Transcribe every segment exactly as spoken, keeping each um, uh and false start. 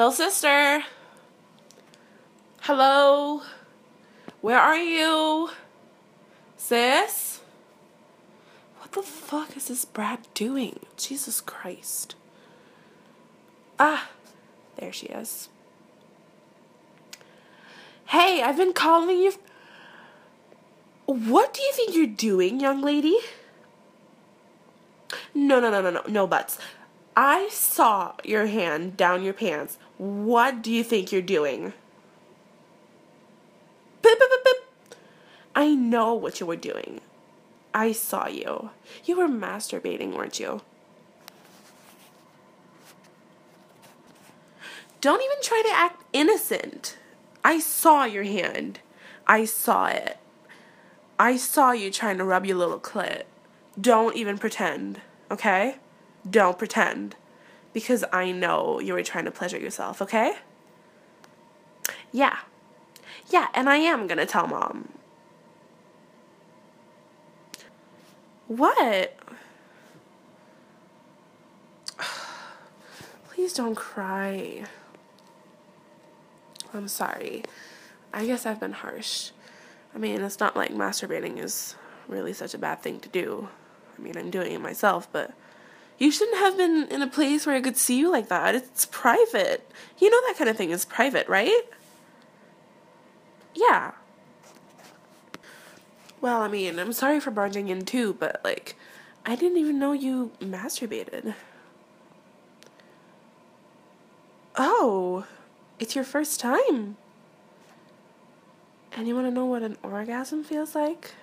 Little sister. Hello. Where are you? Sis? What the fuck is this brat doing? Jesus Christ. Ah, there she is. Hey, I've been calling you. What do you think you're doing, young lady? No, no, no, no, no, no buts. I saw your hand down your pants. What do you think you're doing? Beep, beep, beep, beep. I know what you were doing. I saw you. You were masturbating, weren't you? Don't even try to act innocent. I saw your hand. I saw it. I saw you trying to rub your little clit. Don't even pretend, okay? Don't pretend. Because I know you were trying to pleasure yourself, okay? Yeah. Yeah, and I am gonna tell Mom. What? Please don't cry. I'm sorry. I guess I've been harsh. I mean, it's not like masturbating is really such a bad thing to do. I mean, I'm doing it myself, but you shouldn't have been in a place where I could see you like that. It's private. You know that kind of thing is private, right? Yeah. Well, I mean, I'm sorry for barging in too, but like, I didn't even know you masturbated. Oh, it's your first time. And you want to know what an orgasm feels like?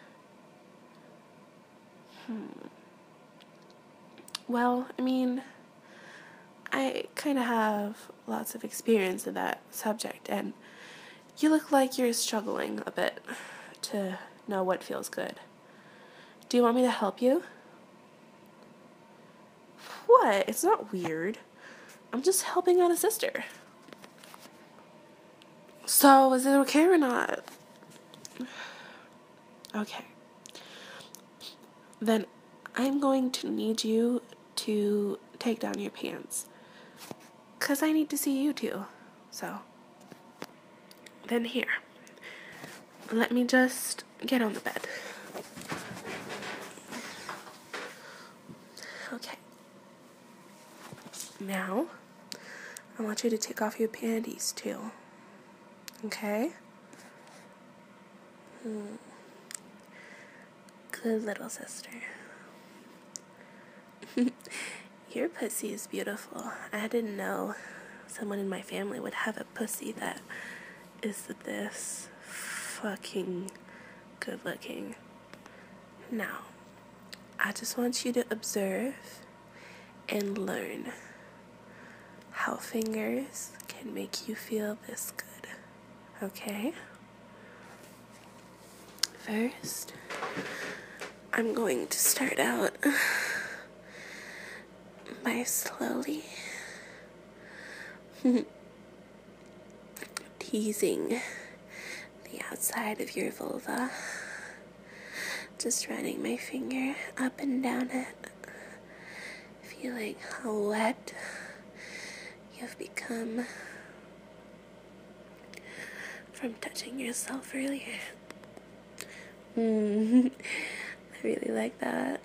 Hmm. Well, I mean, I kind of have lots of experience in that subject, and you look like you're struggling a bit to know what feels good. Do you want me to help you? What? It's not weird. I'm just helping out a sister. So, is it okay or not? Okay. Then I'm going to need you to take down your pants. Because I need to see you too. So, then here. Let me just get on the bed. Okay. Now, I want you to take off your panties too. Okay? Hmm. Good little sister. Your pussy is beautiful. I didn't know someone in my family would have a pussy that is this fucking good looking. Now, I just want you to observe and learn how fingers can make you feel this good. Okay? First, I'm going to start out by slowly teasing the outside of your vulva. Just running my finger up and down it, feeling how wet you've become from touching yourself earlier. Mm, I really like that.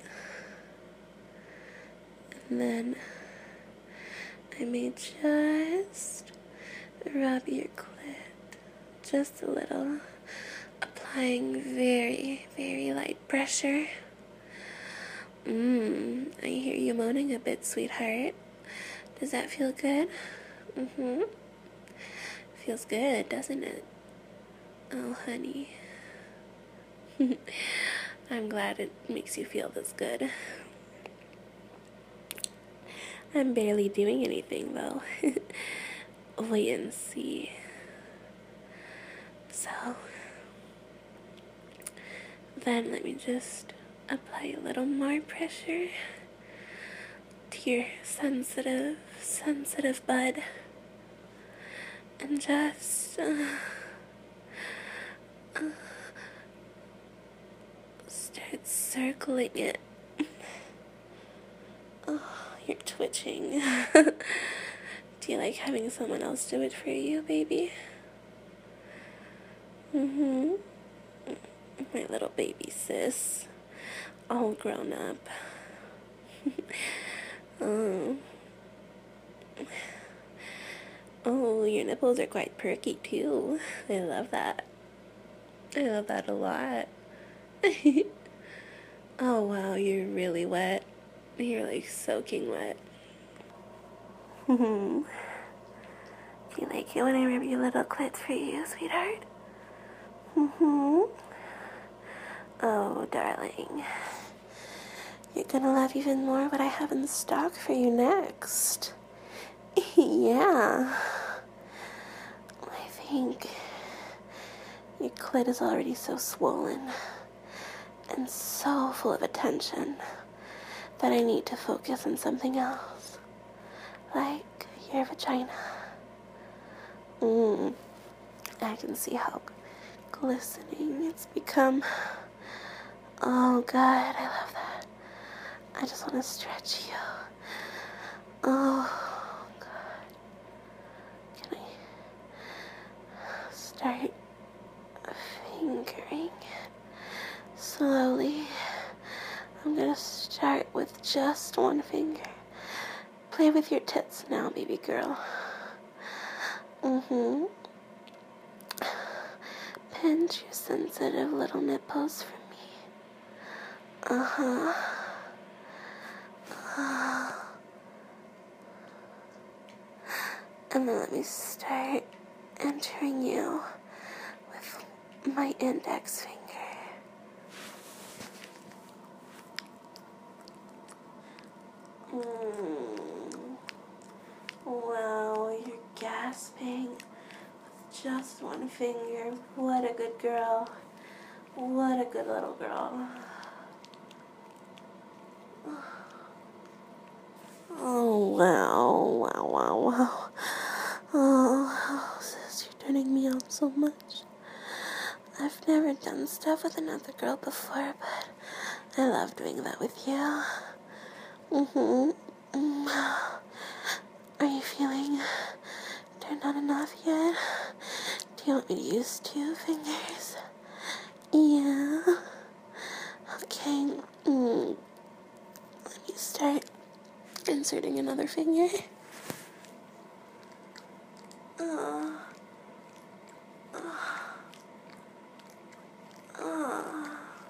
And then I may just rub your clit just a little, applying very, very light pressure. Mmm, I hear you moaning a bit, sweetheart. Does that feel good? Mm-hmm. Feels good, doesn't it? Oh, honey. I'm glad it makes you feel this good. I'm barely doing anything, though. Wait and see. So, then let me just apply a little more pressure to your sensitive, sensitive bud. And just uh, uh, start circling it. Oh, you're twitching. Do you like having someone else do it for you, baby? Mm-hmm. My little baby sis. All grown up. um, oh, your nipples are quite perky, too. I love that. I love that a lot. Oh, wow, you're really wet. You're, like, soaking wet. Mm-hmm. Do you like it when I rub your little clits for you, sweetheart? Mm-hmm. Oh, darling. You're gonna love even more what I have in stock for you next. Yeah. I think your clit is already so swollen and so full of attention that I need to focus on something else. Like your vagina. Mm. I can see how glistening it's become. Oh, God, I love that. I just want to stretch you. Oh, God. Can I start fingering slowly? I'm gonna start with just one finger. Play with your tits now, baby girl. Mm-hmm. Pinch your sensitive little nipples for me. Uh-huh. Uh. And then let me start entering you with my index finger. Mm. Wow, you're gasping with just one finger. What a good girl. What a good little girl. Oh, wow, wow, wow, wow. Oh, sis, you're turning me on so much. I've never done stuff with another girl before, but I love doing that with you. Mm-hmm. Are you feeling turned on enough yet? Do you want me to use two fingers? Yeah. Okay. Mm. Let me start inserting another finger. Uh, uh, uh.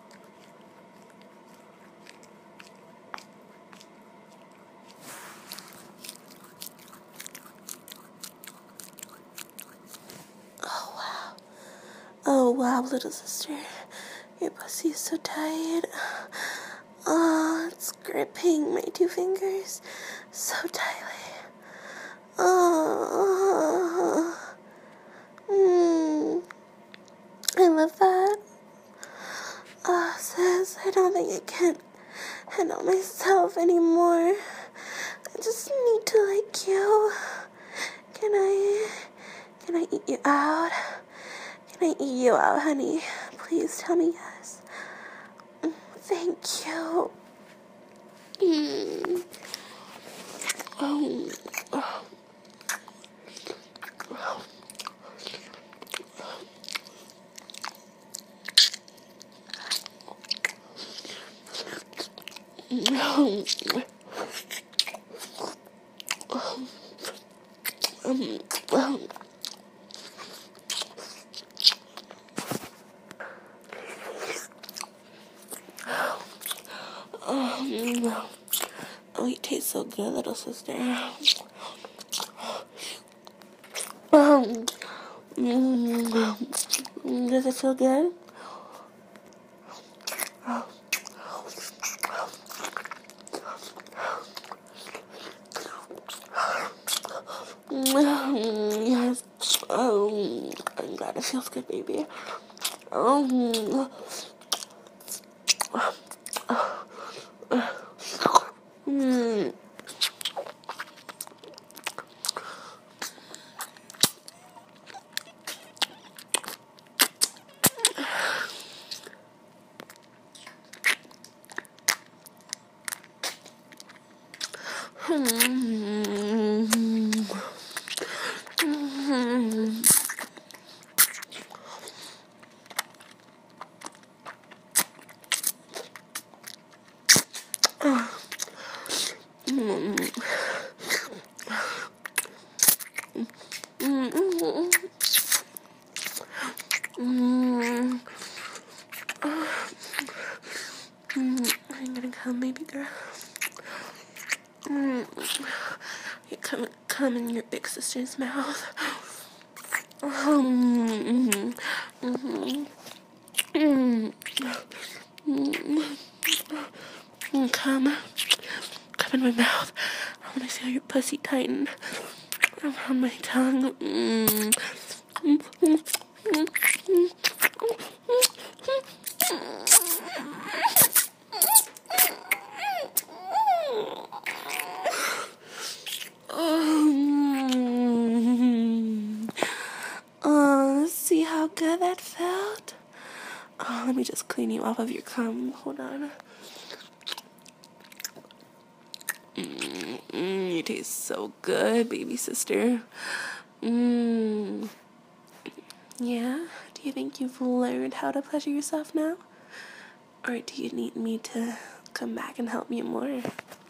Oh, wow. Oh, wow, little sister. Your pussy is so tight. Oh, it's gripping my two fingers so tightly. Oh, mm, I love that. Oh, sis, I don't think I can handle myself anymore. I just need to like you. Can I, can I eat you out? Can I eat you out, honey? Please tell me yes. Thank you. Mm. Oh. Oh. Um, um, um, oh, you taste so good, little sister. Um, mm, does it feel good? Yes. Um, I'm glad it feels good, baby. Um. Mm. Hmm. Mm, mm, mm. Oh. Mm. I'm gonna come, baby girl. Mm. You come, come in your big sister's mouth. Mm-hmm. Mm-hmm. Mm. Mm. Come, come in my mouth. I want to see how your pussy tighten around my tongue. Mm. Mm. Mm. Mm. Oh, see how good that felt? Oh, let me just clean you off of your cum. Hold on. Mm, mm, you taste so good, baby sister. Mm. Yeah? Do you think you've learned how to pleasure yourself now? Or do you need me to come back and help you more?